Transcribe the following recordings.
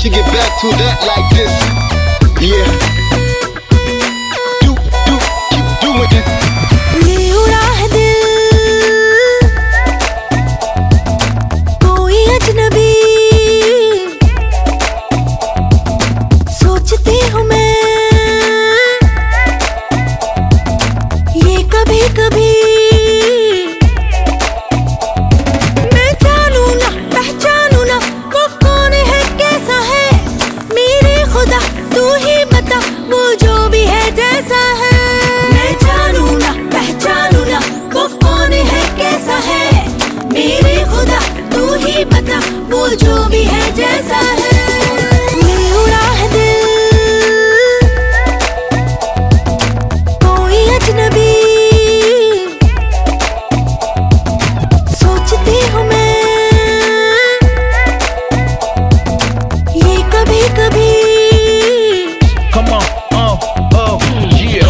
she get back to that like this. Yeah. Keep doing it. ले उड़ा है दिल कोई अजनबी, सोचती हूँ मैं ये कभी कभी। मैं जानू ना पहचानू ना वो कौन है कैसा है, मेरे खुदा तू ही बता वो जो भी है जैसा है। मैं जानू ना पहचानू ना वो कौन है कैसा है, मेरे खुदा तू ही बता वो जो भी है जैसा है। ले उड़ा है दिल कोई अजनबी, सोचती हूँ मैं ये कभी कभी। Come on, yeah.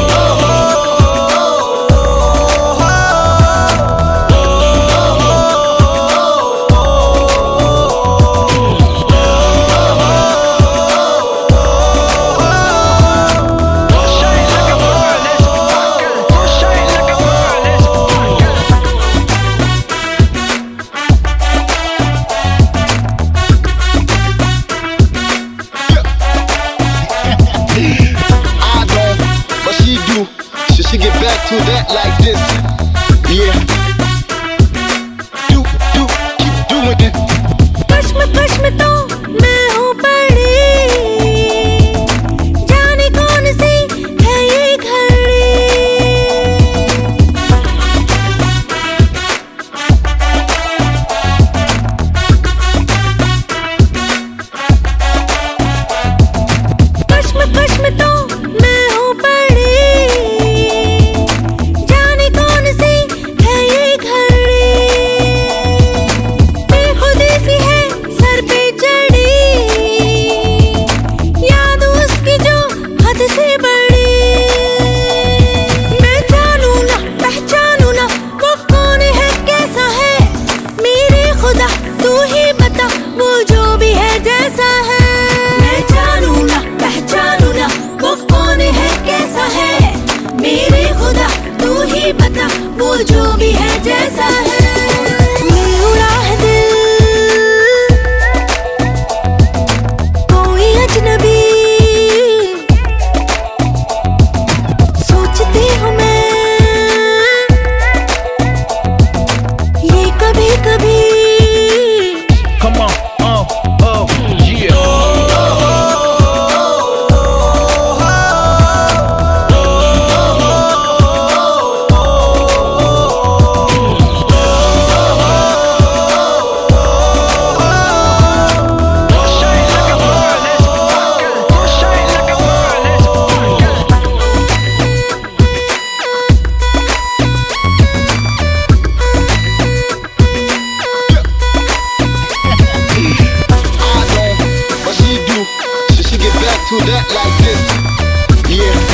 I don't, but she do. So she get back to that like this. Yeah. Keep doing it. कश्म में तो मैं हूँ पड़ी, जाने कौन सी है ये घड़ी। कश्म तो मैं हूँ पड़ी, जाने कौन सी है ये घड़ी। बेखुदी सी है सर पे चढ़ी, याद उसकी जो हद से बड़ी। मैं जानू ना पहचानू ना वो कौन है कैसा है, मेरे खुदा तू ही बता वो जो भी है जैसा है। मैं जानू ना पहचानू ना वो कौन है कैसा है, मेरे खुदा तू ही बता वो जो भी है जैसा है। ले उड़ा है दिल कोई अजनबी, सोचती हूँ मैं ये कभी कभी। Come on, yeah. I don't, but she do. So she get back to that like this. Yeah.